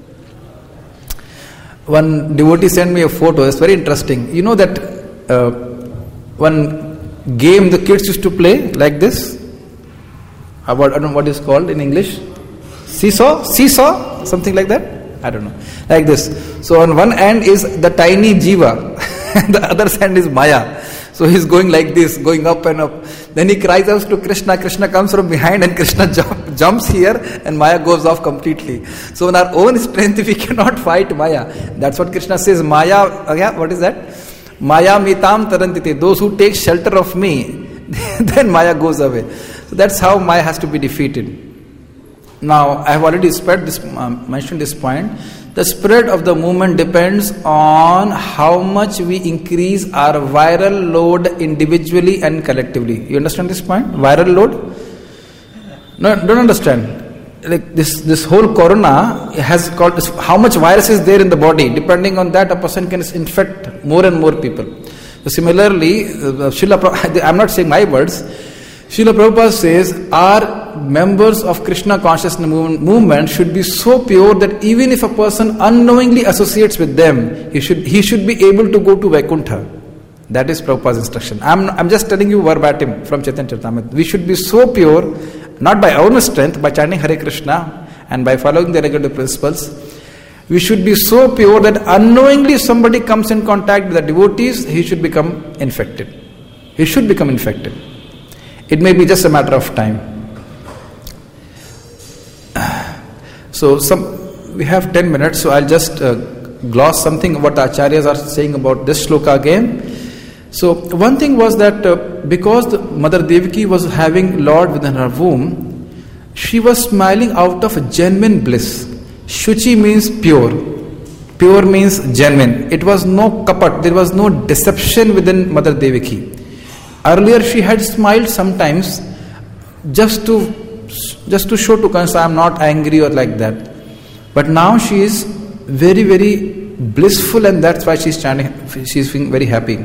One devotee sent me a photo, it's very interesting. You know that uh, one game the kids used to play like this? About, I don't know what it's called in English. Seesaw? Seesaw? Something like that? I don't know. Like this. So on one end is the tiny Jiva, and the other end is Maya. So he's going like this, going up and up. Then he cries out to Krishna. Krishna comes from behind, and Krishna jump, jumps here, and Maya goes off completely. So in our own strength, we cannot fight Maya. That's what Krishna says. Maya, uh, yeah, what is that? Maya mitam tarantite. Those who take shelter of me, then Maya goes away. So that's how Maya has to be defeated. Now, I have already spread this, um, mentioned this point. The spread of the movement depends on how much we increase our viral load individually and collectively. You understand this point? Viral load? No, don't understand. Like this, this whole corona has called how much virus is there in the body. Depending on that, a person can infect more and more people. So similarly, uh, Srila Prabhupada, I'm not saying my words. Srila Prabhupada says our members of Krishna consciousness movement should be so pure that even if a person unknowingly associates with them, he should he should be able to go to Vaikuntha. That is Prabhupada's instruction. I'm I'm just telling you verbatim from Chaitanya Charitamrita. We should be so pure, not by our own strength, by chanting Hare Krishna and by following the regular principles. We should be so pure that unknowingly somebody comes in contact with the devotees, he should become infected. He should become infected. It may be just a matter of time. So some we have ten minutes, so I'll just uh, gloss something what the acharyas are saying about this shloka again. So one thing was that uh, because the Mother Devaki was having Lord within her womb, she was smiling out of genuine bliss. Shuchi means pure. Pure means genuine. It was no kapat, there was no deception within Mother Devaki. Earlier she had smiled sometimes just to just to show to Kansa, I am not angry or like that. But now she is very, very blissful, and that's why she is standing, she is feeling very happy.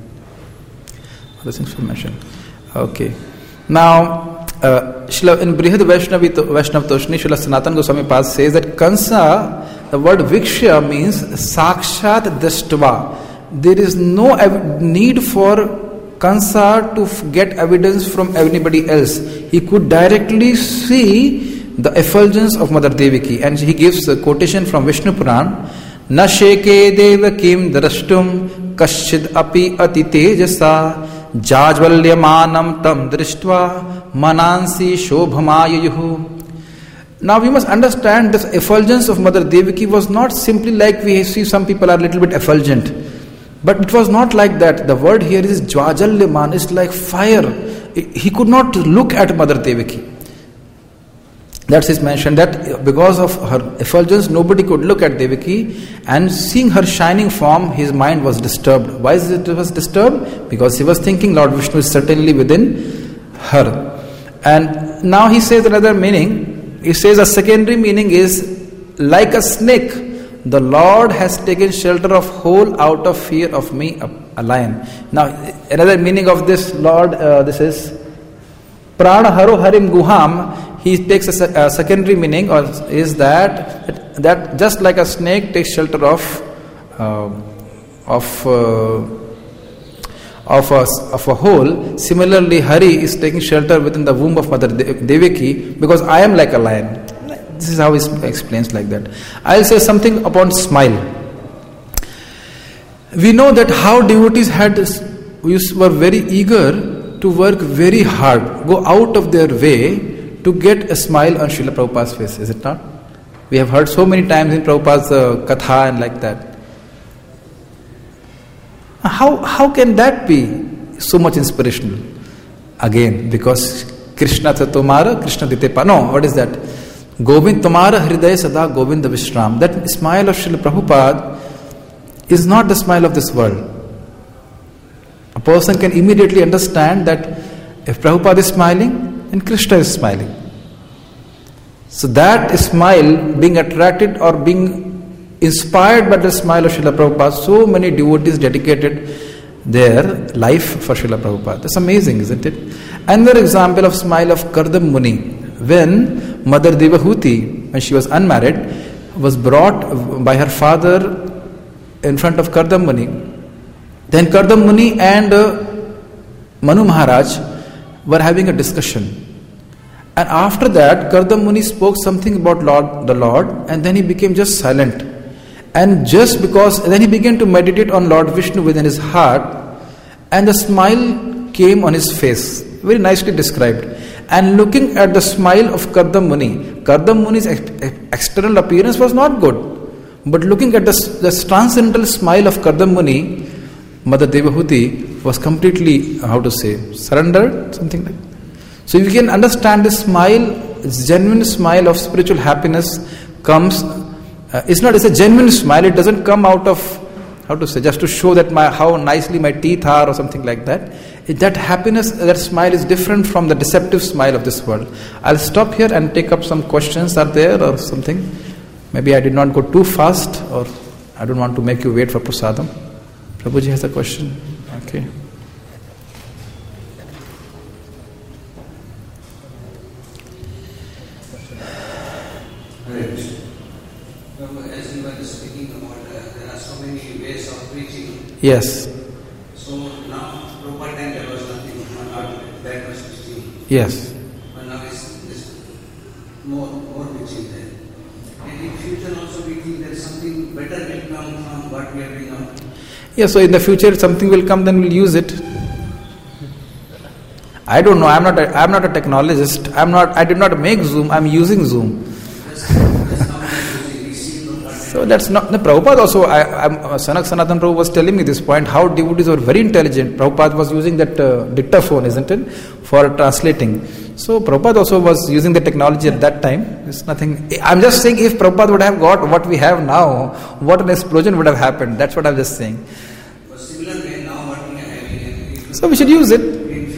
Other things to mention. Okay. Now, uh, in Brihad Vaishnavi Vaishnav Toshni, Srila Sanatana Goswami Pad says that Kansa, the word Vikshya means Sakshat Dashtva. There is no ev- need for Kansa to f- get evidence from anybody else. He could directly see the effulgence of Mother Devaki, and he gives a quotation from Vishnu Puran: Na sheke devakim drashtum kashchid api ati tejasa jajvalyamanam tam drishtva manansi shobhamayayuhu. Now we must understand this effulgence of Mother Devaki was not simply like we see some people are a little bit effulgent. But it was not like that. The word here is Jwajalyaman, it's like fire. He could not look at Mother Devaki. That's his mention, that because of her effulgence, nobody could look at Devaki, and seeing her shining form, his mind was disturbed. Why is it was disturbed? Because he was thinking Lord Vishnu is certainly within her. And now he says another meaning. He says a secondary meaning is like a snake. The Lord has taken shelter of whole out of fear of me, a lion. Now, another meaning of this Lord, uh, this is Prana Haro Harim Guham. He takes a, a secondary meaning, or is that that just like a snake takes shelter of uh, of uh, of a, of a whole, similarly Hari is taking shelter within the womb of Mother Devaki because I am like a lion. This is how he explains like that. I'll say something upon smile. We know that how devotees had were very eager to work very hard, go out of their way to get a smile on Srila Prabhupada's face, is it not? We have heard so many times in Prabhupada's uh, katha and like that. How how can that be so much inspirational? Again, because Krishna tha tumara, Krishna dite pa. No, what is that? Govind tumara hridaya sada Govinda Vishram. That smile of Srila Prabhupada is not the smile of this world. A person can immediately understand that if Prabhupada is smiling, then Krishna is smiling. So that smile, being attracted or being inspired by the smile of Srila Prabhupada, so many devotees dedicated their life for Srila Prabhupada. That's amazing, isn't it? Another example of smile of Kardam Muni. When Mother Devahuti, when she was unmarried, was brought by her father in front of Kardam Muni. Then Kardam Muni and uh, Manu Maharaj were having a discussion. And after that, Kardam Muni spoke something about Lord, the Lord, and then he became just silent. And just because, then he began to meditate on Lord Vishnu within his heart, and the smile came on his face. Very nicely described. And looking at the smile of Kardam Muni, Kardam Muni's ex- external appearance was not good. But looking at the, the transcendental smile of Kardam Muni, Mother Devahuti was completely, how to say, surrendered, something like that. So you can understand this smile, this genuine smile of spiritual happiness comes, uh, it's not, it's a genuine smile, it doesn't come out of, how to say, just to show that my how nicely my teeth are or something like that. It, that happiness, that smile is different from the deceptive smile of this world. I'll stop here and take up some questions. Are there or something? Maybe I did not go too fast, or I don't want to make you wait for prasadam. Prabhuji has a question. Okay. As you were speaking about, uh, there are so many ways of preaching. Yes. So now, proper time there was nothing, not that much preaching. Yes. But now it's, it's more, more preaching there. And in future also we think that something better will come from what we are doing now. Yeah, so in the future something will come, then we'll use it. I don't know. I'm not. A, I'm not a technologist. I'm not. I did not make Zoom. I'm using Zoom. So that's not. The Prabhupada also. I, I'm, Sanak Sanatan Prabhu was telling me this point. How devotees were very intelligent. Prabhupada was using that uh, dictaphone, isn't it, for translating. So Prabhupada also was using the technology at that time. It's nothing. I'm just saying, if Prabhupada would have got what we have now, what an explosion would have happened. That's what I'm just saying. So we should use it.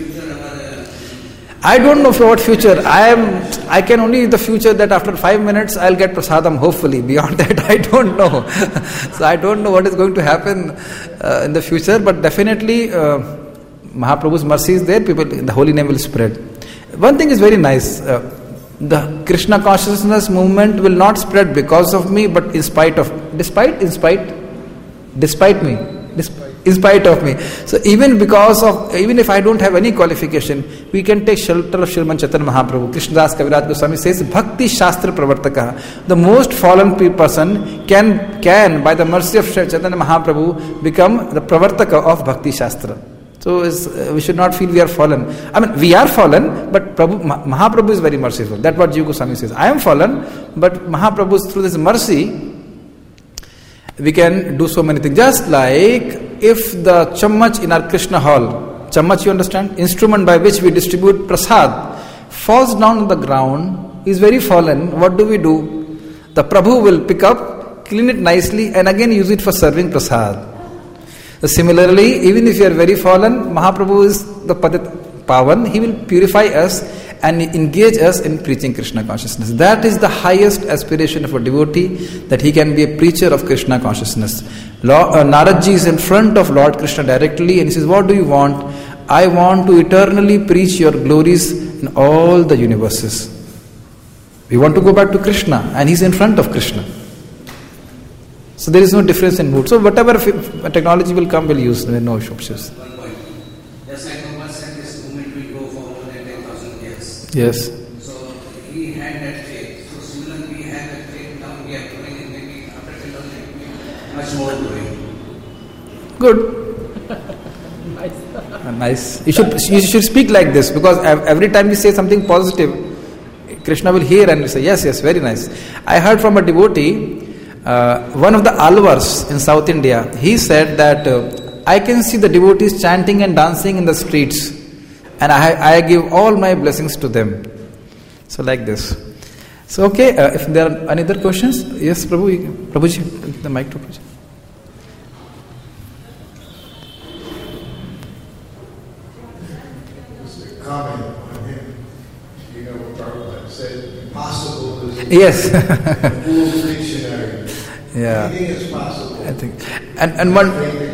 I don't know for what future. I am. I can only in the future that after five minutes I'll get prasadam. Hopefully, beyond that I don't know. So I don't know what is going to happen uh, in the future. But definitely, uh, Mahaprabhu's mercy is there. People, the holy name will spread. One thing is very nice. Uh, the Krishna consciousness movement will not spread because of me, but in spite of, despite, in spite, despite me. Despite. In spite of me. So even because of, even if I don't have any qualification, we can take shelter of Sriman Chaitanya Mahaprabhu. Krishnadas Kaviraj Goswami says, Bhakti Shastra Pravartaka. The most fallen person can, can by the mercy of Chaitanya Mahaprabhu, become the Pravartaka of Bhakti Shastra. So is, uh, we should not feel we are fallen. I mean, we are fallen, but Prabhu, Mahaprabhu is very merciful. That's what Jiva Goswami says. I am fallen, but Mahaprabhu, through this mercy, we can do so many things. Just like if the chammach in our Krishna hall, chammach, you understand, instrument by which we distribute prasad, falls down on the ground, is very fallen, what do we do? The Prabhu will pick up, clean it nicely, and again use it for serving prasad. So similarly, even if you are very fallen, Mahaprabhu is the Padit Pavan, he will purify us and engage us in preaching Krishna consciousness. That is the highest aspiration of a devotee, that he can be a preacher of Krishna consciousness. Lord, uh, Naradji is in front of Lord Krishna directly and he says, what do you want? I want to eternally preach your glories in all the universes. We want to go back to Krishna, and he's in front of Krishna. So there is no difference in mood. So whatever technology will come, we'll use. There are no issues. One point. Yes. So he had that faith. So similarly, we have that faith. Now we are doing it. Maybe after ten thousand, much more doing. Good. Nice. Uh, nice. You should you should speak like this, because every time you say something positive, Krishna will hear and will say, yes, yes, very nice. I heard from a devotee, uh, one of the Alvars in South India, he said that uh, I can see the devotees chanting and dancing in the streets, and I, I give all my blessings to them. So like this. So okay, uh, if there are any other questions, yes, Prabhu, Prabhuji, the mic to Prabhuji. Comment on him. You know what Prabhupada said? Impossible is yes. a fool's dictionary. Yeah. Anything is possible. I think. And and one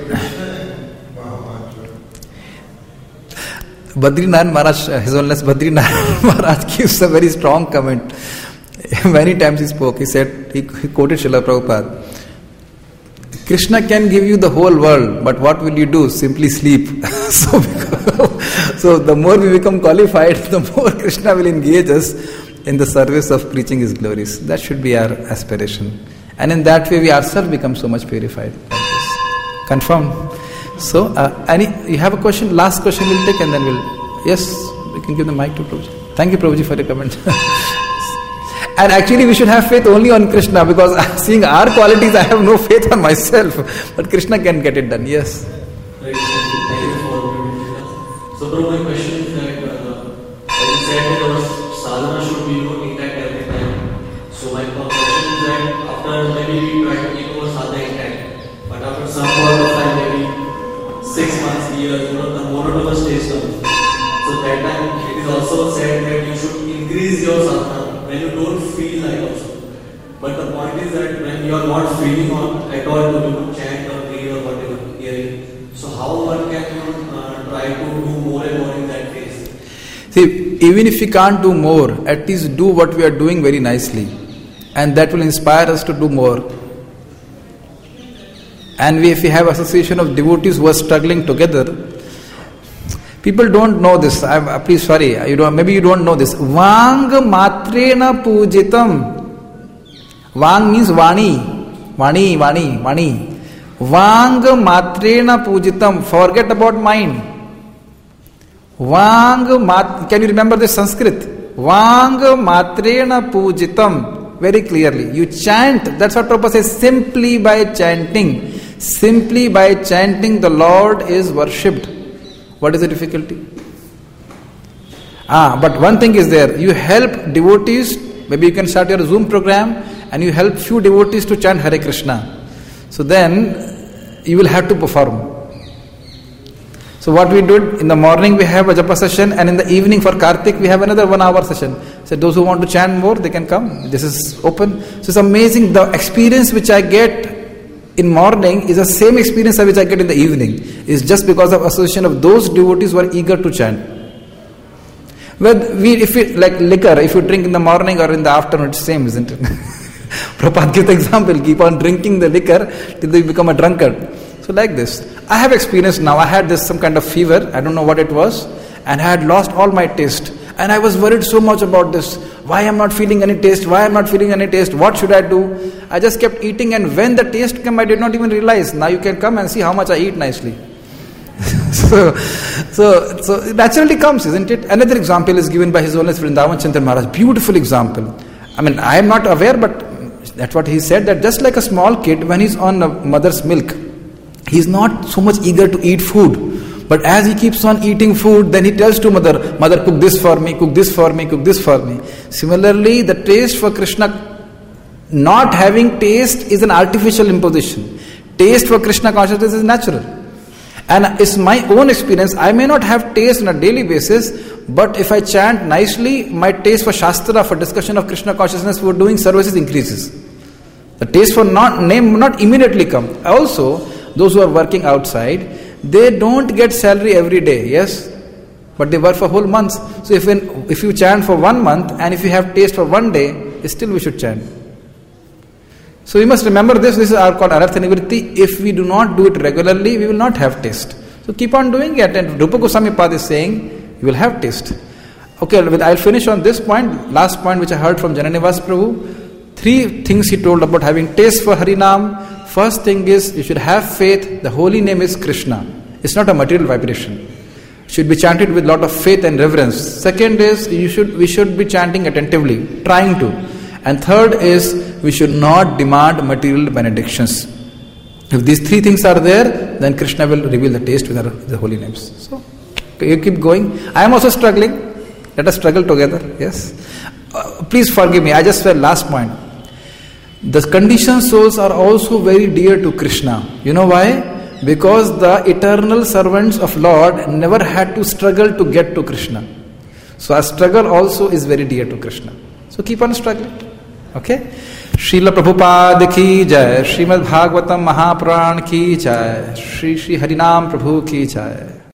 Badrinath Maharaj, His Holiness Badrinath Maharaj gives a very strong comment. Many times he spoke. He said, he, he quoted Srila Prabhupada. Krishna can give you the whole world, but what will you do? Simply sleep. so, because, so the more we become qualified, the more Krishna will engage us in the service of preaching His glories. That should be our aspiration. And in that way, we ourselves become so much purified. Confirmed. So, uh, any you have a question? Last question we'll take, and then we'll. Yes, we can give the mic to Prabhuji. Thank you, Prabhuji, for your comment. And actually, we should have faith only on Krishna, because seeing our qualities, I have no faith on myself. But Krishna can get it done. Yes. Right. Thank you for. So, Prabhu, my question is that uh, as you said that our sadhana should be, you know, intact every time. So, my question is that after maybe we try to keep our sadhana intact, but after some point of time, maybe six months, years, you know, the monotonous stage comes. So, that time it is also said that you should increase your sadhana when you don't feel like also. But the point is that when you are not feeling on at all to, you know, chant or read or whatever, hearing. So how one can, you know, uh, try to do more and more in that phase? See, even if we can't do more, at least do what we are doing very nicely. And that will inspire us to do more. And we, if we have association of devotees who are struggling together, people don't know this. I'm uh, please sorry. You don't. Maybe you don't know this. Vang matrena pujitam. Vang means vani, vani, vani, vani. Vang matrena pujitam. Forget about mind. Vang mat. Can you remember this Sanskrit? Vang matrena pujitam. Very clearly, you chant. That's what Prabhupada says. Simply by chanting, simply by chanting, the Lord is worshipped. What is the difficulty? Ah, but one thing is there. You help devotees. Maybe you can start your Zoom program and you help few devotees to chant Hare Krishna. So then you will have to perform. So what we did in the morning, we have a japa session, and in the evening for Kartik we have another one hour session. So those who want to chant more, they can come. This is open. So it's amazing. The experience which I get in morning is the same experience which I get in the evening. It's just because of association of those devotees who are eager to chant. Well, we, if we, like liquor, if you drink in the morning or in the afternoon, it's the same, isn't it? Prabhupada gives the example, keep on drinking the liquor till you become a drunkard. So like this. I have experienced now, I had this some kind of fever, I don't know what it was, and I had lost all my taste. And I was worried so much about this. Why I am not feeling any taste? Why I am not feeling any taste? What should I do? I just kept eating, and when the taste came, I did not even realize. Now you can come and see how much I eat nicely. so, so, so it naturally comes, isn't it? Another example is given by His Holiness Vrindavan Chandra Maharaj. Beautiful example. I mean, I am not aware, but that's what he said, that just like a small kid, when he's on a mother's milk, he's not so much eager to eat food. But as he keeps on eating food, then he tells to mother, mother, cook this for me, cook this for me, cook this for me. Similarly, the taste for Krishna, not having taste is an artificial imposition. Taste for Krishna consciousness is natural. And it's my own experience. I may not have taste on a daily basis, but if I chant nicely, my taste for Shastra, for discussion of Krishna consciousness, for doing services increases. The taste for not name not immediately come. Also, those who are working outside, they don't get salary every day, yes, but they work for whole months. So if in, if you chant for one month and if you have taste for one day, still we should chant. So we must remember this. This is our called Anartha Nivritti. If we do not do it regularly, we will not have taste. So keep on doing it. And Rupa Goswami Pad is saying, you will have taste. Okay, I'll finish on this point, last point which I heard from Jananivas Prabhu. Three things he told about having taste for Harinam. First thing is, you should have faith. The holy name is Krishna. It's not a material vibration. It should be chanted with lot of faith and reverence. Second is, you should we should be chanting attentively, trying to. And third is, we should not demand material benedictions. If these three things are there, then Krishna will reveal the taste with the holy names. So, you keep going. I am also struggling. Let us struggle together. Yes. Uh, please forgive me. I just said last point. The conditioned souls are also very dear to Krishna. You know why? Because the eternal servants of Lord never had to struggle to get to Krishna. So our struggle also is very dear to Krishna. So keep on struggling. Okay? Srila Prabhupada ki jai, Srimad Bhagavatam Mahapuran ki jai, Shri Shri Harinam Prabhu ki jai.